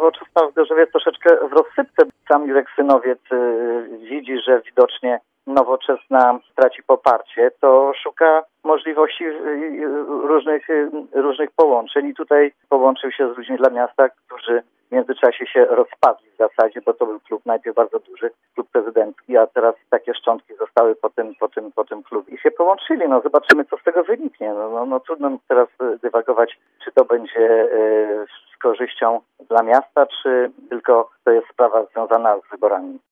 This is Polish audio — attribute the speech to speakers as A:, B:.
A: Nowoczesna w Gorzowie jest troszeczkę w rozsypce. Sam Jurek Synowiec widzi, że widocznie Nowoczesna traci poparcie, to szuka możliwości różnych połączeń i tutaj połączył się z ludźmi dla miasta, którzy w międzyczasie się rozpadli w zasadzie, bo to był klub najpierw bardzo duży, klub prezydencki, a teraz takie szczątki zostały po tym klubie i się połączyli. No zobaczymy, co z tego wyniknie. No trudno teraz dywagować, czy to będzie z korzyścią dla miasta, czy tylko to jest sprawa związana z wyborami.